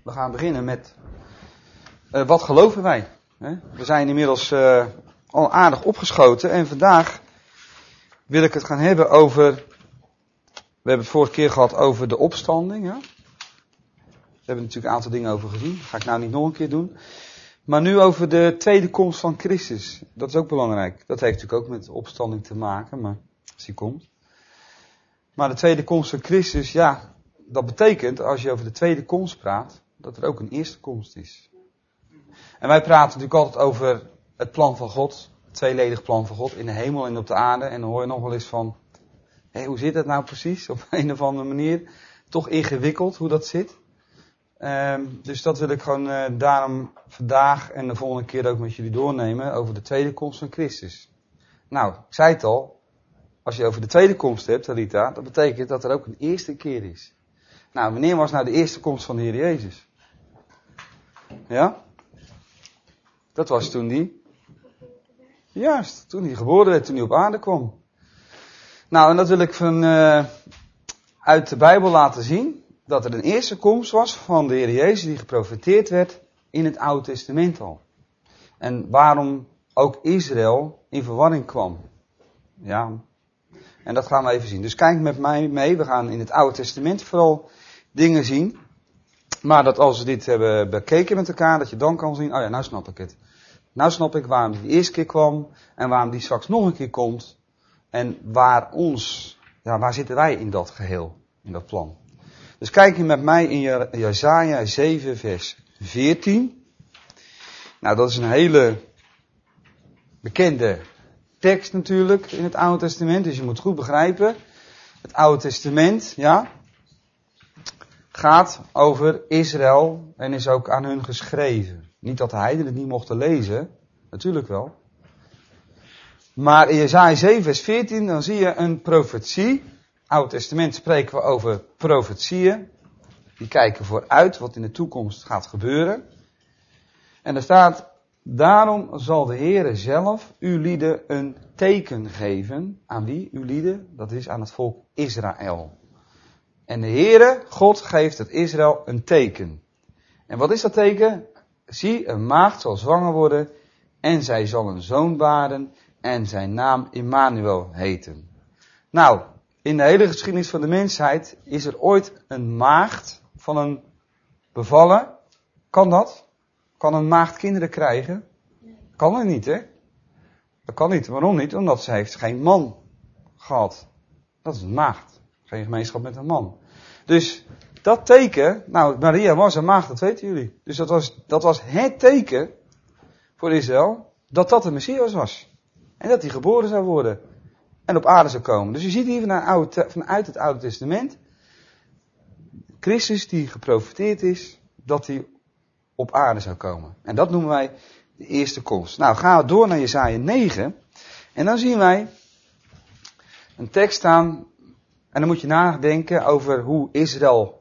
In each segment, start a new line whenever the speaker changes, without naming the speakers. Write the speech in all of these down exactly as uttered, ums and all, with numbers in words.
We gaan beginnen met uh, wat geloven wij? Hè? We zijn inmiddels uh, al aardig opgeschoten en vandaag wil ik het gaan hebben over, we hebben het vorige keer gehad over de opstanding. Ja? We hebben natuurlijk een aantal dingen over gezien, dat ga ik nou niet nog een keer doen. Maar nu over de tweede komst van Christus, dat is ook belangrijk. Dat heeft natuurlijk ook met de opstanding te maken, maar als die komt. Maar de tweede komst van Christus, ja, dat betekent als je over de tweede komst praat, dat er ook een eerste komst is. En wij praten natuurlijk altijd over het plan van God, het tweeledig plan van God in de hemel en op de aarde. En dan hoor je nog wel eens van, hé, hoe zit dat nou precies? Op een of andere manier, toch ingewikkeld hoe dat zit. Um, dus dat wil ik gewoon uh, daarom vandaag en de volgende keer ook met jullie doornemen over de tweede komst van Christus. Nou, ik zei het al, als je over de tweede komst hebt, Rita, dat betekent dat er ook een eerste keer is. Nou, wanneer was nou de eerste komst van de Heer Jezus? Ja? Dat was toen die, juist, toen hij geboren werd, toen hij op aarde kwam. Nou, en dat wil ik van, uh, uit de Bijbel laten zien. Dat er een eerste komst was van de Heer Jezus die geprofeteerd werd in het Oude Testament al. En waarom ook Israël in verwarring kwam. Ja, en dat gaan we even zien. Dus kijk met mij mee, we gaan in het Oude Testament vooral dingen zien. Maar dat als we dit hebben bekeken met elkaar, dat je dan kan zien, oh ja, nou snap ik het. Nou snap ik waarom die de eerste keer kwam en waarom die straks nog een keer komt. En waar ons, ja, waar zitten wij in dat geheel, in dat plan. Dus kijk je met mij in Jesaja zeven vers veertien. Nou, dat is een hele bekende tekst natuurlijk in het Oude Testament. Dus je moet goed begrijpen. Het Oude Testament, ja, gaat over Israël en is ook aan hun geschreven. Niet dat de heidenen het niet mochten lezen. Natuurlijk wel. Maar in Jesaja zeven vers veertien dan zie je een profetie. Oude Testament spreken we over profetieën. Die kijken vooruit wat in de toekomst gaat gebeuren. En er staat, daarom zal de Heere zelf uw lieden een teken geven. Aan wie? Uw lieden? Dat is aan het volk Israël. En de Heere, God, geeft het Israël een teken. En wat is dat teken? Zie, een maagd zal zwanger worden en zij zal een zoon baren en zijn naam Immanuel heten. Nou, in de hele geschiedenis van de mensheid is er ooit een maagd van een bevallen. Kan dat? Kan een maagd kinderen krijgen? Kan het niet, hè? Dat kan niet. Waarom niet? Omdat ze heeft geen man gehad. Dat is een maagd. Geen gemeenschap met een man. Dus dat teken, nou, Maria was een maagd, dat weten jullie. Dus dat was, dat was het teken voor Israël, dat dat de Messias was. En dat hij geboren zou worden. En op aarde zou komen. Dus je ziet hier vanuit het Oude Testament, Christus die geprofeteerd is, dat hij op aarde zou komen. En dat noemen wij de eerste komst. Nou, gaan we door naar Jesaja negen. En dan zien wij een tekst staan. En dan moet je nadenken over hoe Israël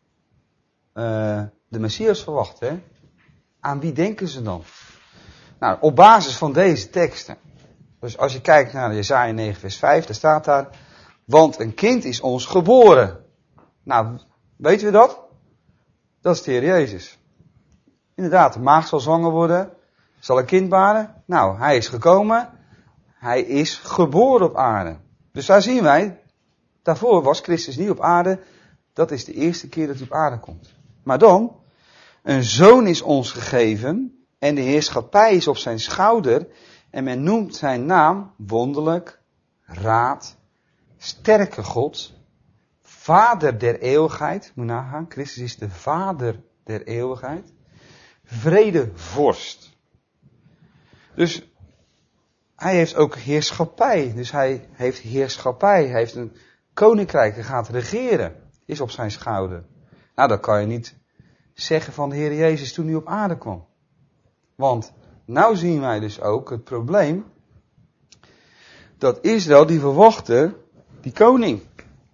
uh, de Messias verwacht. Hè? Aan wie denken ze dan? Nou, op basis van deze teksten. Dus als je kijkt naar Jesaja negen vers vijf, daar staat daar, want een kind is ons geboren. Nou, weten we dat? Dat is de Heer Jezus. Inderdaad, de maagd zal zwanger worden, zal een kind baren. Nou, hij is gekomen, hij is geboren op aarde. Dus daar zien wij, daarvoor was Christus niet op aarde, dat is de eerste keer dat hij op aarde komt. Maar dan, een zoon is ons gegeven en de heerschappij is op zijn schouder. En men noemt zijn naam wonderlijk, raad, sterke God, vader der eeuwigheid. Moet je nagaan, Christus is de vader der eeuwigheid. Vredevorst. Dus hij heeft ook heerschappij. Dus hij heeft heerschappij. Hij heeft een koninkrijk. Hij gaat regeren. Is op zijn schouder. Nou, dat kan je niet zeggen van de Heer Jezus toen hij op aarde kwam. Want nou zien wij dus ook het probleem dat Israël die verwachtte die koning.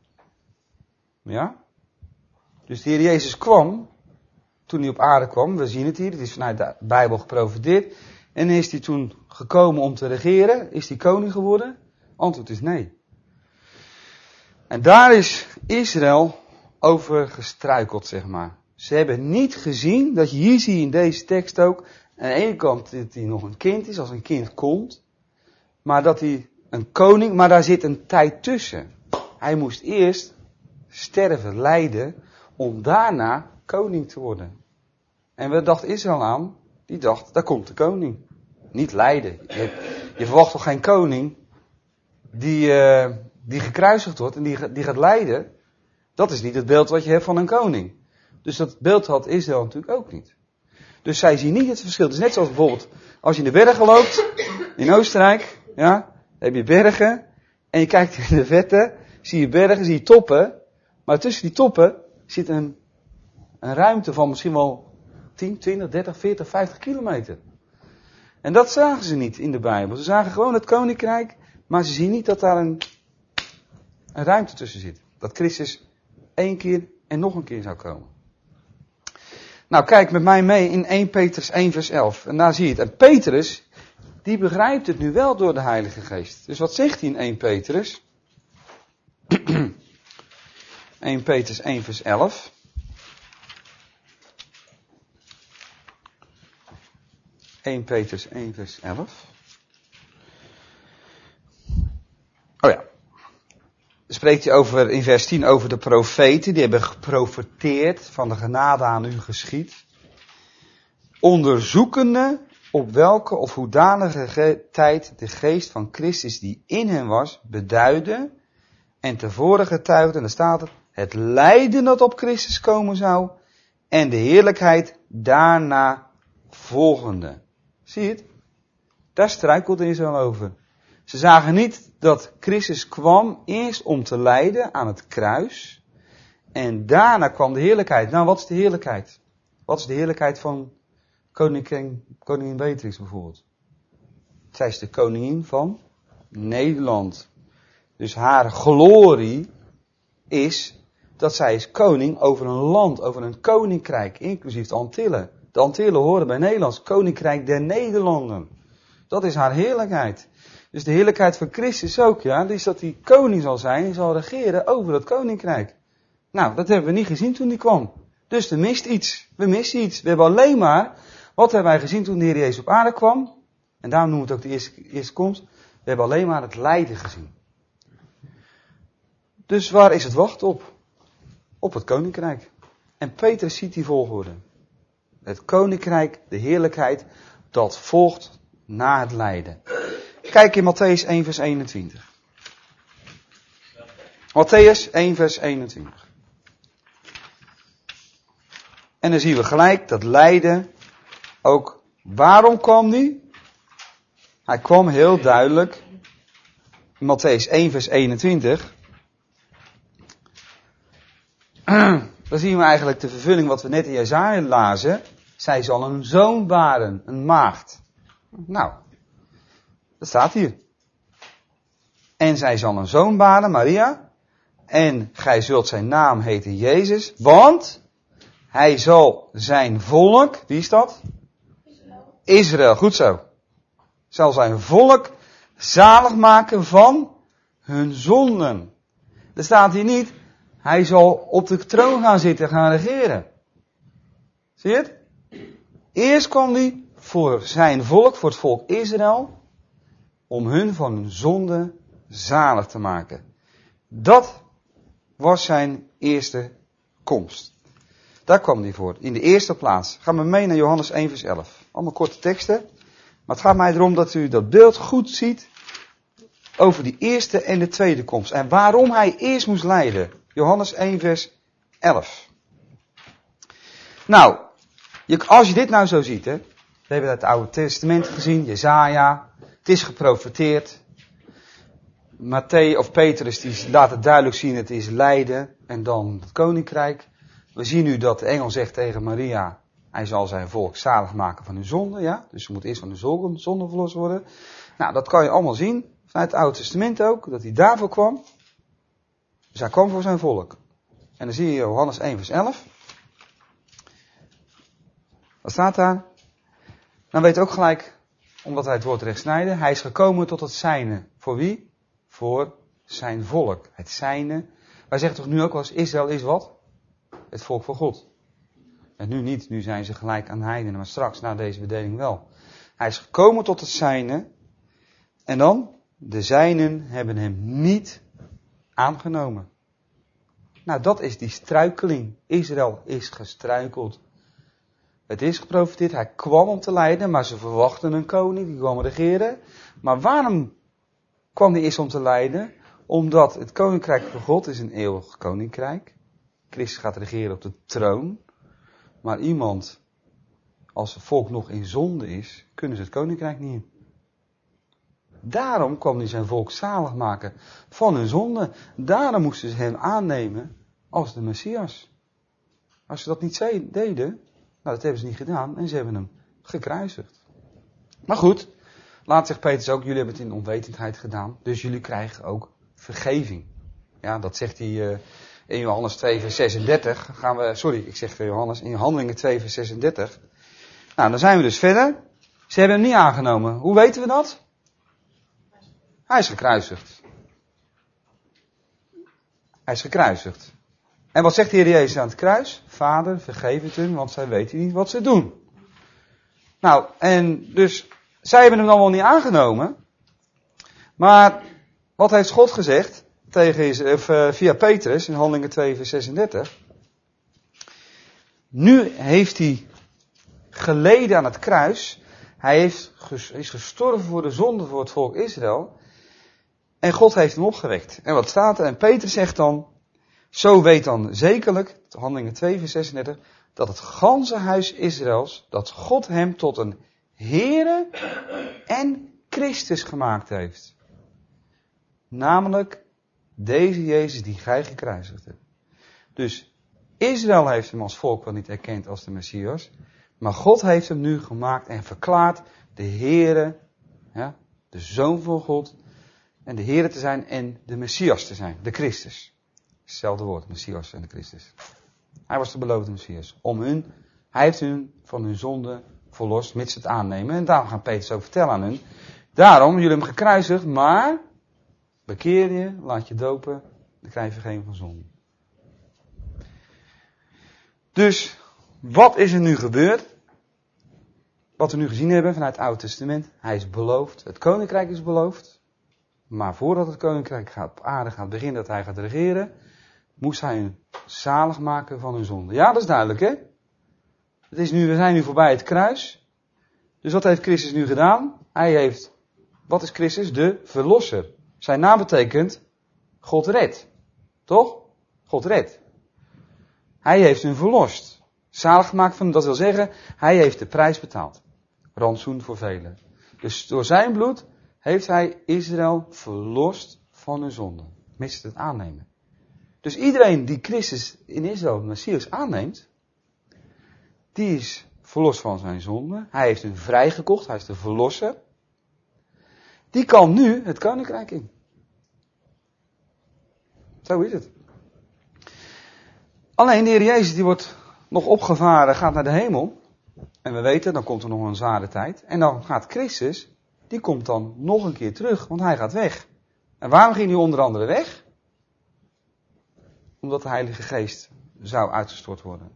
Ja? Dus de Heer Jezus kwam, toen hij op aarde kwam, we zien het hier, het is vanuit de Bijbel geprofeteerd. En is hij toen gekomen om te regeren? Is hij koning geworden? Antwoord is nee. En daar is Israël over gestruikeld, zeg maar. Ze hebben niet gezien, dat je hier zie je in deze tekst ook, aan de ene kant dat hij nog een kind is, als een kind komt, maar dat hij een koning, maar daar zit een tijd tussen. Hij moest eerst sterven, lijden, om daarna koning te worden. En wat dacht Israël aan? Die dacht, daar komt de koning. Niet lijden. Je, hebt, je verwacht toch geen koning die, uh, die gekruisigd wordt en die, die gaat lijden? Dat is niet het beeld wat je hebt van een koning. Dus dat beeld had Israël natuurlijk ook niet. Dus zij zien niet het verschil. Het is net zoals bijvoorbeeld als je in de bergen loopt, in Oostenrijk, ja, dan heb je bergen en je kijkt in de verte, zie je bergen, zie je toppen, maar tussen die toppen zit een, een ruimte van misschien wel tien, twintig, dertig, veertig, vijftig kilometer. En dat zagen ze niet in de Bijbel. Ze zagen gewoon het koninkrijk, maar ze zien niet dat daar een, een ruimte tussen zit. Dat Christus één keer en nog een keer zou komen. Nou, kijk met mij mee in eerste Petrus één vers elf. En daar zie je het. En Petrus, die begrijpt het nu wel door de Heilige Geest. Dus wat zegt hij in eerste Petrus? eerste Petrus één vers elf. eerste Petrus één vers elf. Oh ja. Dan spreekt hij over, in vers tien over de profeten. Die hebben geprofeteerd van de genade aan u geschied. Onderzoekende op welke of hoedanige ge- tijd de geest van Christus die in hen was, beduidde. En tevoren getuigde, en dan staat het, het lijden dat op Christus komen zou. En de heerlijkheid daarna volgende. Zie je het? Daar struikelde Israël over. Ze zagen niet dat Christus kwam eerst om te lijden aan het kruis. En daarna kwam de heerlijkheid. Nou, wat is de heerlijkheid? Wat is de heerlijkheid van koningin, koningin Beatrix bijvoorbeeld? Zij is de koningin van Nederland. Dus haar glorie is dat zij is koning over een land, over een koninkrijk, inclusief de Antillen. De Antillen horen bij Nederlands, koninkrijk der Nederlanden. Dat is haar heerlijkheid. Dus de heerlijkheid van Christus ook, ja, is dat hij koning zal zijn en zal regeren over dat koninkrijk. Nou, dat hebben we niet gezien toen hij kwam. Dus er mist iets. We missen iets. We hebben alleen maar, wat hebben wij gezien toen de Heer Jezus op aarde kwam? En daarom noemen we het ook de eerste, eerste komst. We hebben alleen maar het lijden gezien. Dus waar is het wacht op? Op het koninkrijk. En Petrus ziet die volgorde. Het koninkrijk, de heerlijkheid, dat volgt na het lijden. Kijk in Mattheüs één vers eenentwintig. Mattheüs één vers eenentwintig. En dan zien we gelijk dat lijden ook, waarom kwam die? Hij kwam heel duidelijk in Mattheüs één vers eenentwintig. Dan zien we eigenlijk de vervulling wat we net in Jesaja lazen. Zij zal een zoon baren, een maagd. Nou, dat staat hier. En zij zal een zoon baren, Maria. En gij zult zijn naam heten Jezus. Want hij zal zijn volk, wie is dat? Israël. Israël, goed zo. Zal zijn volk zalig maken van hun zonden. Er staat hier niet, hij zal op de troon gaan zitten, gaan regeren. Zie je het? Eerst kwam hij voor zijn volk, voor het volk Israël, om hun van hun zonde zalig te maken. Dat was zijn eerste komst. Daar kwam hij voor, in de eerste plaats. Ga maar mee naar Johannes één vers elf. Allemaal korte teksten. Maar het gaat mij erom dat u dat beeld goed ziet over die eerste en de tweede komst. En waarom hij eerst moest lijden. Johannes één vers elf. Nou, je, als je dit nou zo ziet, hè. We hebben het Oude Testament gezien, Jesaja. Het is geprofeteerd. Matthäus of Petrus die laat het duidelijk zien, het is lijden en dan het koninkrijk. We zien nu dat de engel zegt tegen Maria, hij zal zijn volk zalig maken van hun zonde, ja. Dus ze moet eerst van de zonde verlost worden. Nou, dat kan je allemaal zien, vanuit het Oude Testament ook, dat hij daarvoor kwam. Dus hij kwam voor zijn volk. En dan zie je Johannes één vers elf. Wat staat daar? Dan weet je ook gelijk, omdat hij het woord recht snijdt, hij is gekomen tot het zijne. Voor wie? Voor zijn volk. Het zijne. Wij zeggen toch nu ook wel eens, Israël is wat? Het volk van God. En nu niet, nu zijn ze gelijk aan heidenen, maar straks na deze bedeling wel. Hij is gekomen tot het zijne. En dan, de zijnen hebben hem niet aangenomen. Nou, dat is die struikeling. Israël is gestruikeld. Het is geprofiteerd, hij kwam om te leiden, maar ze verwachten een koning, die kwam regeren. Maar waarom kwam hij eerst om te leiden? Omdat het koninkrijk van God is een eeuwig koninkrijk. Christus gaat regeren op de troon. Maar iemand, als het volk nog in zonde is, kunnen ze het koninkrijk niet in. Daarom kwam hij zijn volk zalig maken van hun zonde. Daarom moesten ze hem aannemen als de Messias. Als ze dat niet deden, nou dat hebben ze niet gedaan en ze hebben hem gekruisigd. Maar goed, laat zegt Petrus ook, jullie hebben het in onwetendheid gedaan, dus jullie krijgen ook vergeving. Ja, dat zegt hij uh, in Johannes twee vers zesendertig. Gaan we, sorry, ik zeg Johannes, in Handelingen twee vers zesendertig. Nou, dan zijn we dus verder. Ze hebben hem niet aangenomen. Hoe weten we dat? Hij is gekruisigd. Hij is gekruisigd. En wat zegt de Heer Jezus aan het kruis? Vader, vergeef het hun, want zij weten niet wat ze doen. Nou, en dus, zij hebben hem dan wel niet aangenomen. Maar, wat heeft God gezegd? Tegen, of, uh, via Petrus, in Handelingen twee vers zesendertig. Nu heeft hij geleden aan het kruis. Hij heeft, is gestorven voor de zonde voor het volk Israël. En God heeft hem opgewekt. En wat staat er? En Petrus zegt dan, zo weet dan zekerlijk, Handelingen twee vers zesendertig, dat het ganse huis Israëls, dat God hem tot een Heere en Christus gemaakt heeft. Namelijk deze Jezus die gij gekruisigd hebt. Dus Israël heeft hem als volk wel niet erkend als de Messias. Maar God heeft hem nu gemaakt en verklaard de Heere, ja, de Zoon van God. En de Heere te zijn en de Messias te zijn, de Christus. Hetzelfde woord, Messias en de Christus. Hij was de beloofde Messias. Om hun, hij heeft hun van hun zonde verlost, mits ze het aannemen. En daarom gaat Petrus ook vertellen aan hun. Daarom, jullie hebben hem gekruisigd, maar bekeer je, laat je dopen, dan krijg je vergeving van zonde. Dus, wat is er nu gebeurd? Wat we nu gezien hebben vanuit het Oude Testament. Hij is beloofd, het koninkrijk is beloofd. Maar voordat het koninkrijk gaat, op aarde gaat beginnen, dat hij gaat regeren, moest hij hun zalig maken van hun zonde. Ja, dat is duidelijk, hè? Het is nu, we zijn nu voorbij het kruis. Dus wat heeft Christus nu gedaan? Hij heeft, wat is Christus? De verlosser. Zijn naam betekent God redt. Toch? God redt. Hij heeft hun verlost. Zalig gemaakt van, dat wil zeggen, hij heeft de prijs betaald. Rantsoen voor velen. Dus door zijn bloed heeft hij Israël verlost van hun zonde. Mits het aannemen. Dus iedereen die Christus in Israël, de Messias, aanneemt, die is verlost van zijn zonde. Hij heeft hun vrijgekocht, hij is de verlosser. Die kan nu het koninkrijk in. Zo is het. Alleen de Heer Jezus die wordt nog opgevaren, gaat naar de hemel. En we weten, dan komt er nog een zware tijd. En dan gaat Christus, die komt dan nog een keer terug, want hij gaat weg. En waarom ging hij onder andere weg? Omdat de Heilige Geest zou uitgestort worden.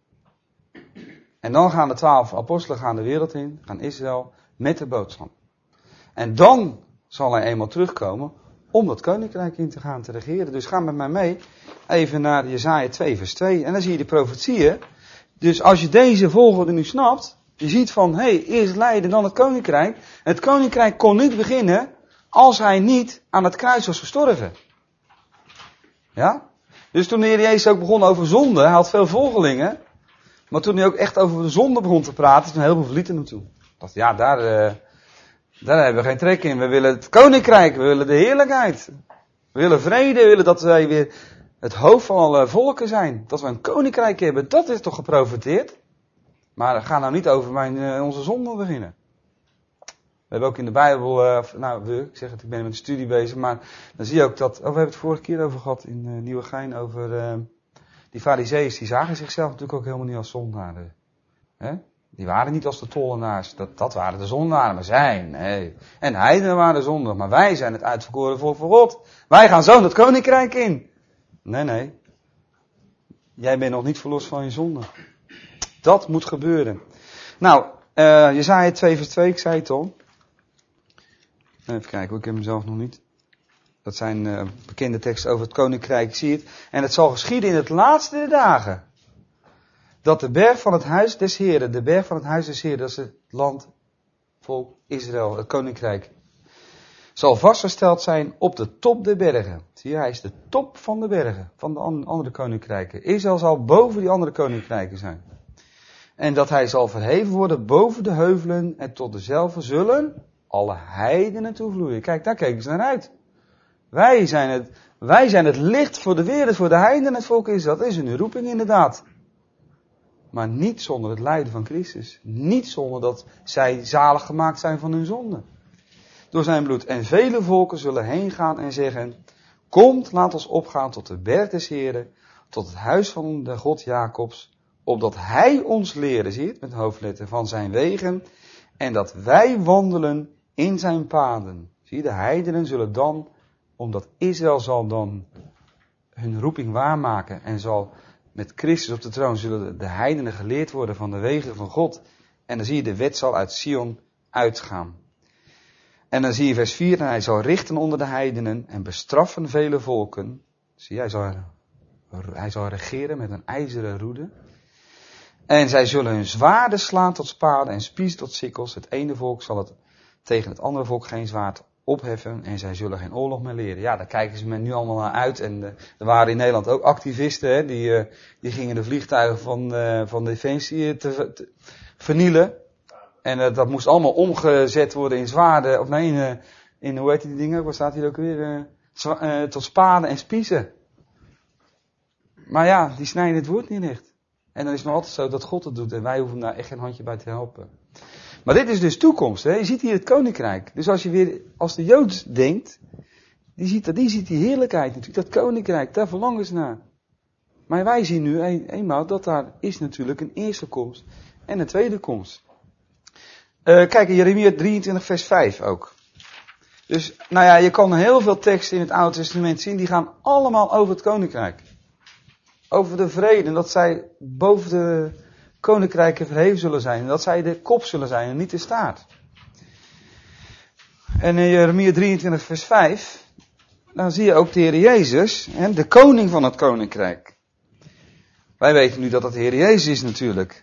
En dan gaan de twaalf apostelen gaan de wereld in, gaan Israël met de boodschap. En dan zal hij eenmaal terugkomen om dat koninkrijk in te gaan te regeren. Dus ga met mij mee even naar Jesaja twee vers twee. En dan zie je de profetieën. Dus als je deze volgorde nu snapt, je ziet van, hé, hey, eerst lijden, dan het koninkrijk. Het koninkrijk kon niet beginnen als hij niet aan het kruis was gestorven. Ja? Dus toen de Heer Jezus ook begon over zonde, hij had veel volgelingen. Maar toen hij ook echt over de zonde begon te praten, toen heel veel verlieten hem toe. Ik dacht, ja, daar, uh, daar hebben we geen trek in. We willen het koninkrijk, we willen de heerlijkheid. We willen vrede, we willen dat wij weer het hoofd van alle volken zijn. Dat we een koninkrijk hebben, dat is toch geprofeteerd. Maar ga nou niet over mijn, uh, onze zonde beginnen. We hebben ook in de Bijbel, uh, nou we, ik zeg het, ik ben met een studie bezig, maar dan zie je ook dat, oh, we hebben het vorige keer over gehad in uh, Nieuwegein, over uh, die farizeeërs, die zagen zichzelf natuurlijk ook helemaal niet als zondaren. Hè? Die waren niet als de tollenaars, dat, dat waren de zondaren, maar zij, nee. En heidenen waren de zondaars, maar wij zijn het uitverkoren volk van God. Wij gaan zo dat koninkrijk in. Nee, nee. Jij bent nog niet verlost van je zonde. Dat moet gebeuren. Nou, uh, Jesaja twee vers twee, ik zei het al. Even kijken, ik heb hem zelf nog niet. Dat zijn uh, bekende teksten over het koninkrijk, zie je het. En het zal geschieden in het laatste der dagen. Dat de berg van het huis des Heren, de berg van het huis des Heren, dat is het land, volk Israël, het koninkrijk, zal vastgesteld zijn op de top der bergen. Zie je, hij is de top van de bergen, van de andere koninkrijken. Israël zal boven die andere koninkrijken zijn. En dat hij zal verheven worden boven de heuvelen en tot dezelfde zullen alle heidenen toevloeien. Kijk, daar keken ze naar uit. Wij zijn het, wij zijn het licht voor de wereld, voor de heidenen, het volk Israël. Dat is een roeping inderdaad. Maar niet zonder het lijden van Christus. Niet zonder dat zij zalig gemaakt zijn van hun zonde. Door zijn bloed. En vele volken zullen heen gaan en zeggen, komt, laat ons opgaan tot de berg des Heren, tot het huis van de God Jacobs, opdat hij ons leren, zie je het met hoofdletter, van zijn wegen, en dat wij wandelen in zijn paden. Zie je, de heidenen zullen dan, omdat Israël zal dan hun roeping waarmaken en zal met Christus op de troon, zullen de heidenen geleerd worden van de wegen van God. En dan zie je, de wet zal uit Sion uitgaan. En dan zie je vers vier, en hij zal richten onder de heidenen en bestraffen vele volken. Zie je, hij zal, hij zal regeren met een ijzeren roede. En zij zullen hun zwaarden slaan tot spaden en spies tot sikkels. Het ene volk zal het tegen het andere volk geen zwaard opheffen en zij zullen geen oorlog meer leren. Ja, daar kijken ze me nu allemaal naar uit. En uh, er waren in Nederland ook activisten, hè, die, uh, die gingen de vliegtuigen van, uh, van Defensie te, te vernielen. En uh, dat moest allemaal omgezet worden in zwaarden, of nee, in, uh, in hoe heet die dingen, wat staat hier ook weer, uh, zwa, uh, tot spaden en spiezen. Maar ja, die snijden het woord niet echt. En dan is het nog altijd zo dat God het doet en wij hoeven daar echt geen handje bij te helpen. Maar dit is dus toekomst, hè? Je ziet hier het koninkrijk. Dus als je weer, als de Jood denkt, die ziet, die ziet die heerlijkheid natuurlijk, dat koninkrijk, daar verlangen ze naar. Maar wij zien nu een, eenmaal dat daar is natuurlijk een eerste komst en een tweede komst. Uh, kijk in Jeremia drieëntwintig vers vijf ook. Dus, nou ja, je kan heel veel teksten in het Oude Testament zien, die gaan allemaal over het koninkrijk. Over de vrede, en dat zij boven de koninkrijken verheven zullen zijn. En dat zij de kop zullen zijn en niet de staart. En in Jeremia drieëntwintig vers vijf, dan zie je ook de Heer Jezus, hè, de koning van het koninkrijk. Wij weten nu dat het de Heer Jezus is natuurlijk.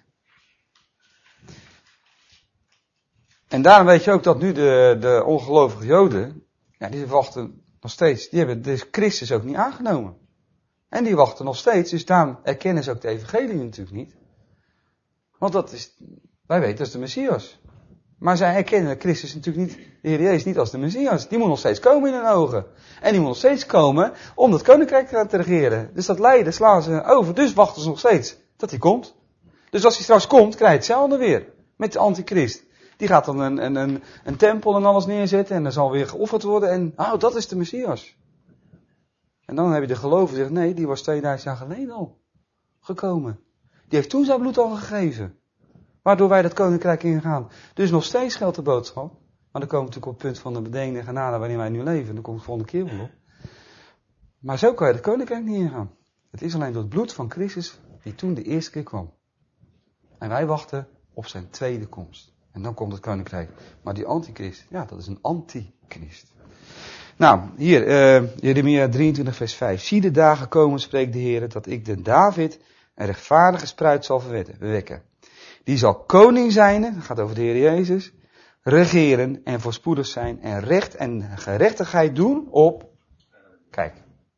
En daarom weet je ook dat nu de, de ongelovige Joden, ja, die wachten nog steeds, die hebben dus Christus ook niet aangenomen. En die wachten nog steeds, dus daarom erkennen ze ook de evangelie natuurlijk niet. Want dat is, wij weten dat is de Messias. Maar zij erkennen Christus natuurlijk niet, de Heer Jezus niet als de Messias. Die moet nog steeds komen in hun ogen. En die moet nog steeds komen om dat koninkrijk te regeren. Dus dat lijden slaan ze over, dus wachten ze nog steeds dat hij komt. Dus als hij straks komt, krijg je hetzelfde weer. Met de antichrist. Die gaat dan een, een, een, een tempel en alles neerzetten en er zal weer geofferd worden. En, oh, dat is de Messias. En dan heb je de geloven gezegd, nee, die was tweeduizend jaar geleden al gekomen. Die heeft toen zijn bloed al gegeven. Waardoor wij dat koninkrijk ingaan. Dus nog steeds geldt de boodschap. Maar dan komen we natuurlijk op het punt van de bedenkende genade waarin wij nu leven. Dan komt het volgende keer wel op. Maar zo kan je het koninkrijk niet ingaan. Het is alleen door het bloed van Christus die toen de eerste keer kwam. En wij wachten op zijn tweede komst. En dan komt het koninkrijk. Maar die antichrist, ja, dat is een antichrist. Nou, hier, uh, Jeremia drieëntwintig vers vijf. Zie de dagen komen, spreekt de Heer, dat ik de David een rechtvaardige spruit zal verwekken. Die zal koning zijn, dat gaat over de Heer Jezus, regeren en voorspoedig zijn en recht en gerechtigheid doen op, kijk,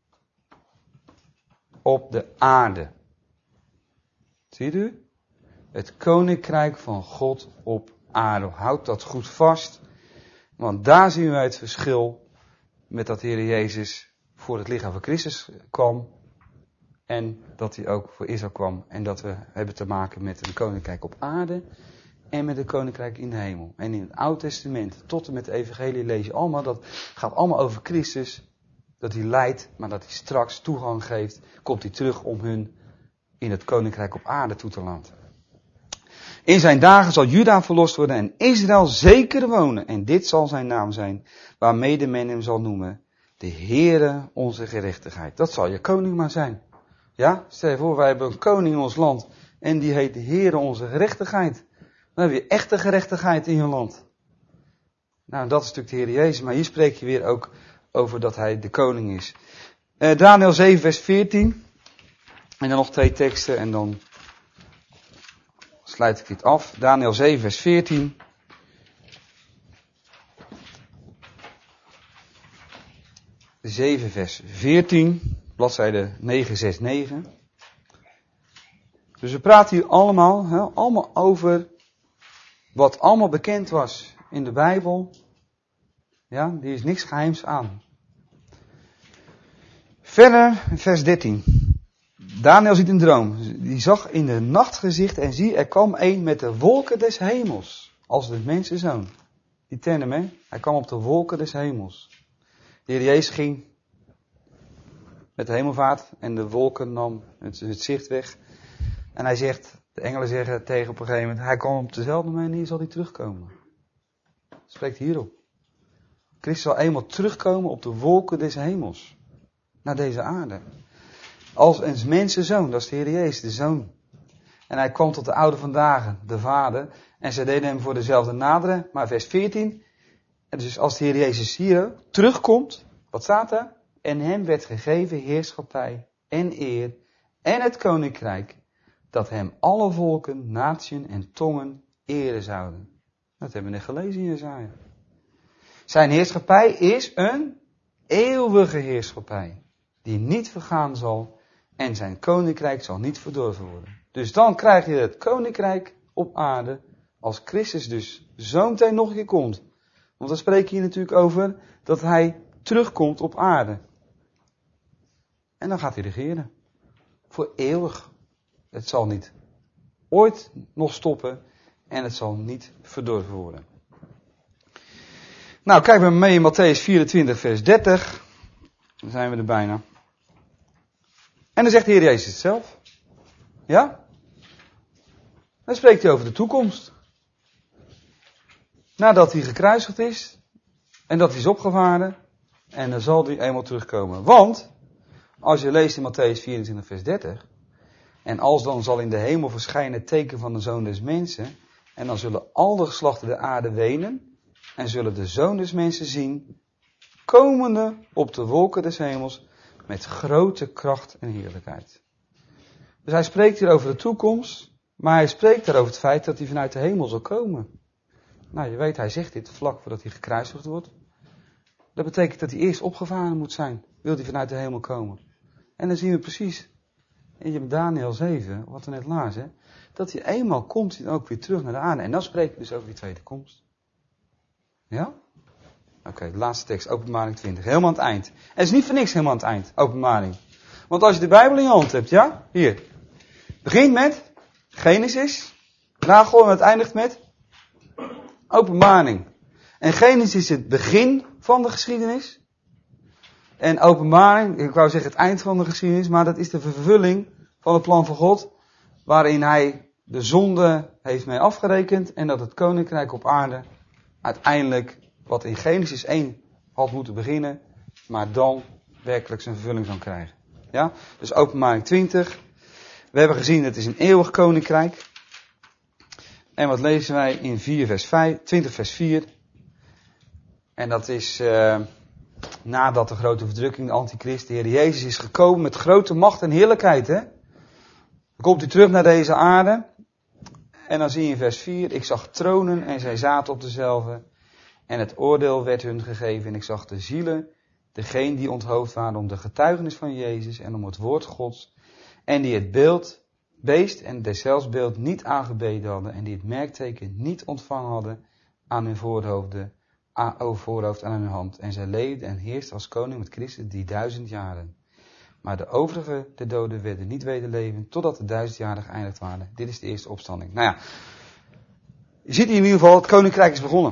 op de aarde. Ziet u? Het koninkrijk van God op aarde. Houd dat goed vast, want daar zien wij het verschil met dat de Heer Jezus voor het lichaam van Christus kwam en dat hij ook voor Israël kwam. En dat we hebben te maken met een koninkrijk op aarde en met een koninkrijk in de hemel. En in het Oude Testament tot en met de evangelie lees je allemaal, dat gaat allemaal over Christus, dat hij lijdt, maar dat hij straks toegang geeft, komt hij terug om hun in het koninkrijk op aarde toe te laten. In zijn dagen zal Juda verlost worden en Israël zeker wonen. En dit zal zijn naam zijn, waarmede men hem zal noemen, de Heere onze gerechtigheid. Dat zal je koning maar zijn. Ja, stel je voor, wij hebben een koning in ons land En die heet de Heere onze gerechtigheid. Dan heb je echte gerechtigheid in je land. Nou, dat is natuurlijk de Heer Jezus. Maar hier spreek je weer ook over dat hij de koning is. Uh, Daniel zeven vers veertien. En dan nog twee teksten en dan sluit ik dit af. Daniel zeven vers veertien. zeven vers veertien. Bladzijde negen zes negen. Dus we praten hier allemaal, hè, allemaal over wat allemaal bekend was in de Bijbel. Ja, die is niks geheims aan. Verder, vers dertien. Daniel ziet een droom. Die zag in de nacht gezicht en zie, er kwam een met de wolken des hemels. Als de mensenzoon. Die term, hè. Hij kwam op de wolken des hemels. De Heer Jezus ging met de hemelvaart en de wolken nam het, het zicht weg. En hij zegt, de engelen zeggen tegen op een gegeven moment, hij kwam op dezelfde manier, zal hij terugkomen. Spreekt hierop. Christus zal eenmaal terugkomen op de wolken des hemels. Naar deze aarde. Als een mensenzoon, dat is de Heer Jezus, de Zoon. En hij kwam tot de oude vandaag, de Vader. En zij deden hem voor dezelfde naderen. Maar vers veertien. En dus als de Heer Jezus hier terugkomt, wat staat er? En hem werd gegeven heerschappij en eer en het koninkrijk, dat hem alle volken, naties en tongen eren zouden. Dat hebben we net gelezen in Jesaja. Zijn heerschappij is een eeuwige heerschappij, die niet vergaan zal en zijn koninkrijk zal niet verdorven worden. Dus dan krijg je het koninkrijk op aarde, als Christus dus zo meteen nog een keer komt. Want dan spreek je hier natuurlijk over dat hij terugkomt op aarde. En dan gaat hij regeren. Voor eeuwig. Het zal niet ooit nog stoppen en het zal niet verdorven worden. Nou, kijk maar mee in Matthäus vierentwintig vers dertig. Dan zijn we er bijna. En dan zegt de Heer Jezus het zelf. Ja? Dan spreekt hij over de toekomst. Nadat hij gekruisigd is. En dat hij is opgevaren. En dan zal hij eenmaal terugkomen. Want, als je leest in Matthäus vierentwintig vers dertig. En als dan zal in de hemel verschijnen het teken van de Zoon des Mensen. En dan zullen al de geslachten der aarde wenen. En zullen de Zoon des Mensen zien. Komende op de wolken des hemels. Met grote kracht en heerlijkheid. Dus hij spreekt hier over de toekomst. Maar hij spreekt daar over het feit dat hij vanuit de hemel zal komen. Nou, je weet, hij zegt dit vlak voordat hij gekruisigd wordt. Dat betekent dat hij eerst opgevaren moet zijn. Wil hij vanuit de hemel komen. En dan zien we precies in Daniel zeven, wat we net lazen, dat hij eenmaal komt hij ook weer terug naar de aarde. En dan spreekt hij dus over die tweede komst. Ja? Oké, okay, de laatste tekst, Openbaring twintig. Helemaal aan het eind. En het is niet voor niks helemaal aan het eind, Openbaring. Want als je de Bijbel in je hand hebt, ja? Hier. Begint met Genesis. Nagel en het eindigt met Openbaring. En Genesis is het begin van de geschiedenis. En Openbaring, ik wou zeggen het eind van de geschiedenis, maar dat is de vervulling van het plan van God. Waarin hij de zonde heeft mee afgerekend en dat het koninkrijk op aarde uiteindelijk, wat in Genesis één had moeten beginnen, maar dan werkelijk zijn vervulling zal krijgen. Ja? Dus Openbaring twintig. We hebben gezien, het is een eeuwig koninkrijk. En wat lezen wij in vier vers vijf, twintig vers vier. En dat is uh, nadat de grote verdrukking, de antichrist, de Heer Jezus is gekomen met grote macht en heerlijkheid. Hè? Dan komt hij terug naar deze aarde. En dan zie je in vers vier, ik zag tronen en zij zaten op dezelfde. En het oordeel werd hun gegeven en ik zag de zielen, degene die onthoofd waren om de getuigenis van Jezus en om het woord Gods. En die het beeld, beest en deszelfs beeld niet aangebeden hadden. En die het merkteken niet ontvangen hadden aan hun voorhoofden, aan, voorhoofd en aan hun hand. En zij leefden en heersten als koning met Christus die duizend jaren. Maar de overige de doden werden niet wederlevend totdat de duizend jaren geëindigd waren. Dit is de eerste opstanding. Nou ja, je ziet hier in ieder geval, het koninkrijk is begonnen.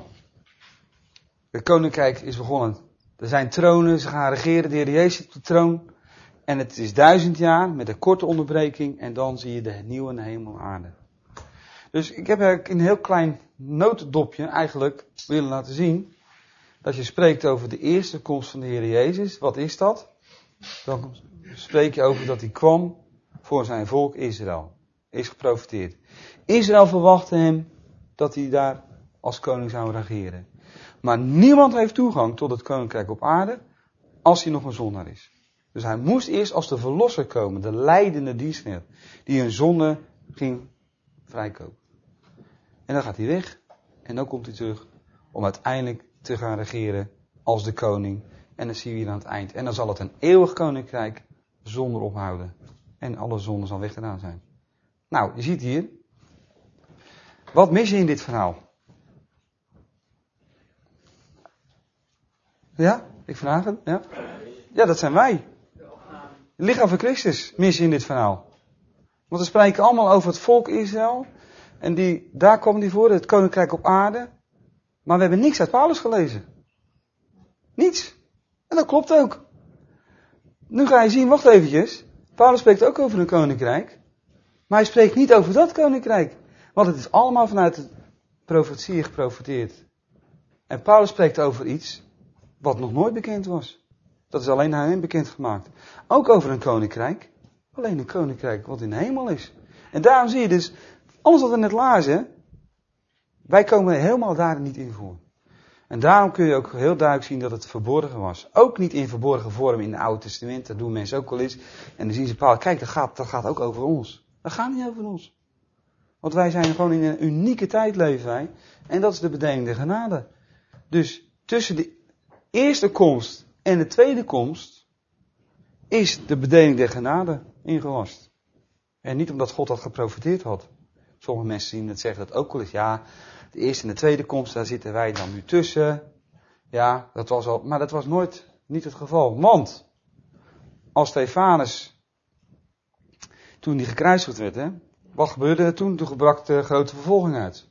Het koninkrijk is begonnen. Er zijn tronen, ze gaan regeren, de Heer Jezus zit op de troon. En het is duizend jaar met een korte onderbreking en dan zie je de nieuwe hemel en aarde. Dus ik heb eigenlijk een heel klein notendopje eigenlijk willen laten zien. Dat je spreekt over de eerste komst van de Heer Jezus. Wat is dat? Dan spreek je over dat hij kwam voor zijn volk Israël. is geprofeteerd. Israël verwachtte hem dat hij daar als koning zou regeren. Maar niemand heeft toegang tot het koninkrijk op aarde als hij nog een zondaar is. Dus hij moest eerst als de verlosser komen, de leidende dienstneer, die hun zonde ging vrijkopen. En dan gaat hij weg en dan komt hij terug om uiteindelijk te gaan regeren als de koning. En dan zien we hier aan het eind. En dan zal het een eeuwig koninkrijk zonder ophouden. En alle zonden zal weggedaan zijn. Nou, je ziet hier. Wat mis je in dit verhaal? Ja? Ik vraag het. Ja? Ja, dat zijn wij. Het lichaam van Christus mis je in dit verhaal. Want we spreken allemaal over het volk Israël. En die, daar kwam die voor, het koninkrijk op aarde. Maar we hebben niks uit Paulus gelezen. Niets. En dat klopt ook. Nu ga je zien, wacht eventjes. Paulus spreekt ook over een koninkrijk. Maar hij spreekt niet over dat koninkrijk. Want het is allemaal vanuit de profetie geprofeteerd. En Paulus spreekt over iets wat nog nooit bekend was. Dat is alleen aan hem bekendgemaakt. Ook over een koninkrijk. Alleen een koninkrijk wat in de hemel is. En daarom zie je dus, alles wat we net lazen, wij komen helemaal daar niet in voor. En daarom kun je ook heel duidelijk zien dat het verborgen was. Ook niet in verborgen vorm in het Oude Testament. Dat doen mensen ook wel eens. En dan zien ze, Paulus, kijk, dat gaat, dat gaat ook over ons. Dat gaat niet over ons. Want wij zijn gewoon in een unieke tijd leven wij. En dat is de bedeling der genade. Dus tussen de eerste komst en de tweede komst is de bedeling der genade ingelast. En niet omdat God dat geprofiteerd had. Sommige mensen zien het, zeggen dat ook wel eens. Ja, de eerste en de tweede komst, daar zitten wij dan nu tussen. Ja, dat was al, maar dat was nooit niet het geval. Want als Stefanus, toen die gekruisigd werd, hè, wat gebeurde er toen? Toen brak de grote vervolging uit.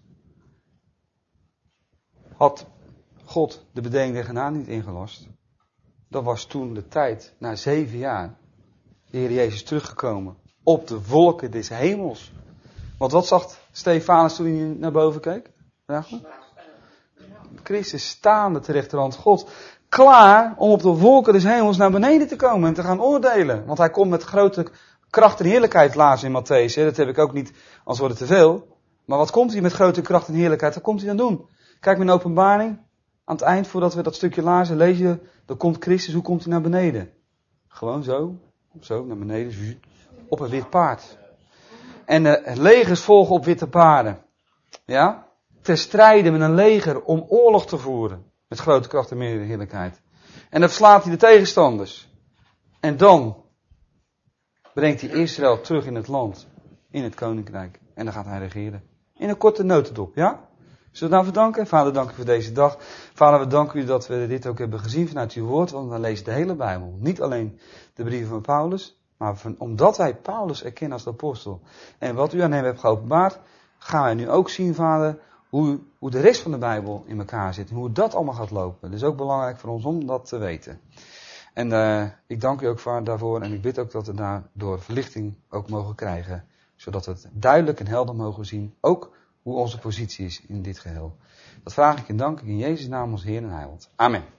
Had God de bedeling der genade niet ingelast, dan was toen de tijd, na zeven jaar, de Heer Jezus teruggekomen op de wolken des hemels. Want wat zag Stefanus toen hij naar boven keek? Vraag me. Christus staande ter rechterhand God, klaar om op de wolken des hemels naar beneden te komen en te gaan oordelen. Want hij komt met grote kracht en heerlijkheid, lazen in Matthäus. Hè. Dat heb ik ook niet, als wordt het te veel. Maar wat komt hij met grote kracht en heerlijkheid? Wat komt hij dan doen? Kijk maar in de openbaring. Aan het eind, voordat we dat stukje lazen, lees je, dan komt Christus, hoe komt hij naar beneden? Gewoon zo, zo, naar beneden, op een wit paard. En uh, legers volgen op witte paarden. Ja? Ter strijde met een leger om oorlog te voeren. Met grote kracht en heerlijkheid. En dan verslaat hij de tegenstanders. En dan brengt hij Israël terug in het land. In het koninkrijk. En dan gaat hij regeren. In een korte notendop, ja? Zullen we nou verdanken? Vader, dank u voor deze dag. Vader, we danken u dat we dit ook hebben gezien vanuit uw woord. Want we lezen de hele Bijbel. Niet alleen de brieven van Paulus. Maar van, omdat wij Paulus erkennen als de apostel. En wat u aan hem hebt geopenbaard, gaan wij nu ook zien, Vader, hoe, hoe de rest van de Bijbel in elkaar zit. En hoe dat allemaal gaat lopen. Dat is ook belangrijk voor ons om dat te weten. En uh, ik dank u ook Vader daarvoor. En ik bid ook dat we daardoor verlichting ook mogen krijgen. Zodat we het duidelijk en helder mogen zien. Ook hoe onze positie is in dit geheel. Dat vraag ik en dank ik in Jezus' naam ons Heer en Heiland. Amen.